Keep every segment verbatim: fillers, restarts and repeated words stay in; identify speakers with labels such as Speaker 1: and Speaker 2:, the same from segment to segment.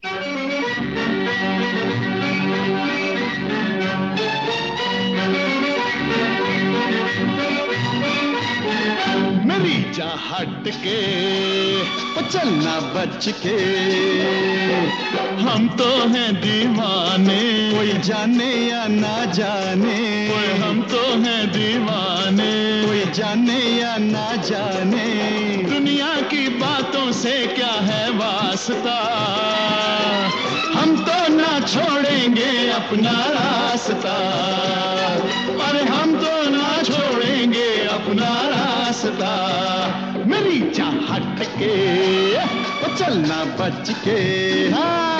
Speaker 1: मेरी जा हट के ओ चलना बच के, हम तो हैं दीवाने, कोई जाने या ना जाने, कोई हम तो हैं दीवाने, कोई जाने या ना जाने, दुनिया की बातों से क्या है वास्ता, हम तो ना छोड़ेंगे अपना रास्ता, अरे हम तो ना छोड़ेंगे अपना रास्ता, मेरी चाह हट के वो चलना बच के। हाँ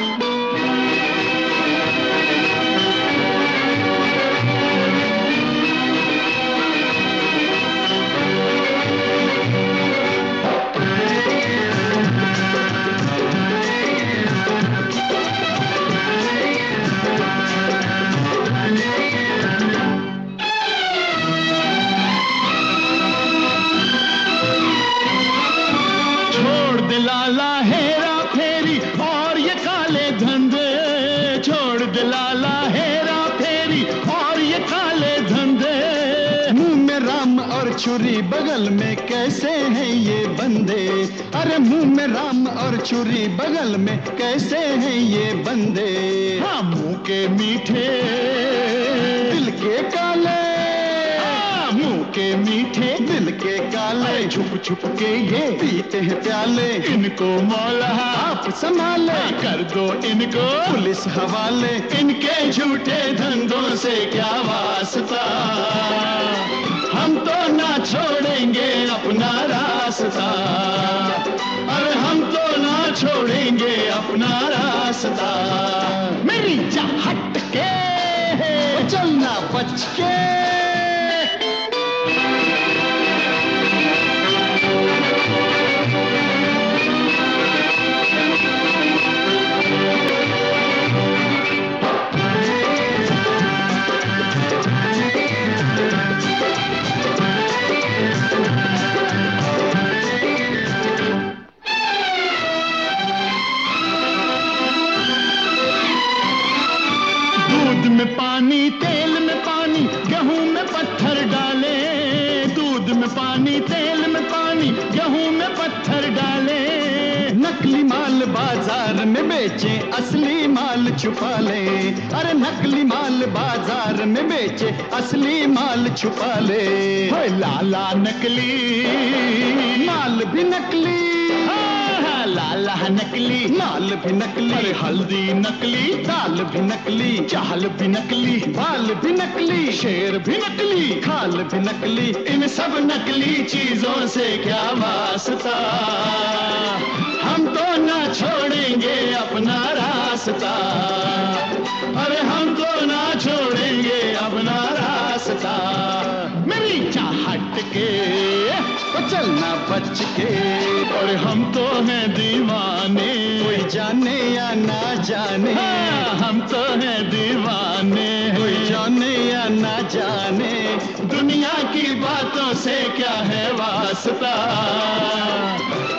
Speaker 1: लाला हेरा फेरी और ये काले धंधे, छोड़ दे लाला हेरा फेरी और ये काले धंधे, मुंह में राम और छुरी बगल में कैसे हैं ये बंदे, अरे मुंह में राम और छुरी बगल में कैसे हैं ये बंदे, हाँ मुंह के मीठे दिल के काले, मुंह के मीठे दिल के काले, छुप छुप के ये पीते हैं प्याले, इनको मौला आप संभाले, कर दो इनको पुलिस हवाले, इनके झूठे धंधों से क्या वास्ता, हम तो ना छोड़ेंगे अपना रास्ता, अरे हम तो ना छोड़ेंगे अपना रास्ता, मेरी चाह हट के चलना बच के। दूध में पानी तेल में पानी गेहूं में पत्थर डाले, दूध में पानी तेल में पानी गेहूं में पत्थर डाले, नकली माल बाजार में बेचे असली माल छुपा ले, अरे नकली माल बाजार में बेचे असली माल छुपा ले, होए लाला नकली माल भी नकली, लाला नकली माल भी नकली, हल्दी नकली दाल भी नकली, चाल भी नकली बाल भी नकली, शेर भी नकली खाल भी नकली, इन सब नकली चीजों से क्या वास्ता, हम तो ना छोड़ेंगे अपना रास्ता, अरे हम तो ना छोड़ेंगे अपना रास्ता, मेरी चाह हट के तो चलना बच के, और हम तो हैं दीवाने, कोई जाने या ना जाने, हाँ, हम तो हैं दीवाने, कोई जाने या ना जाने, दुनिया की बातों से क्या है वास्ता।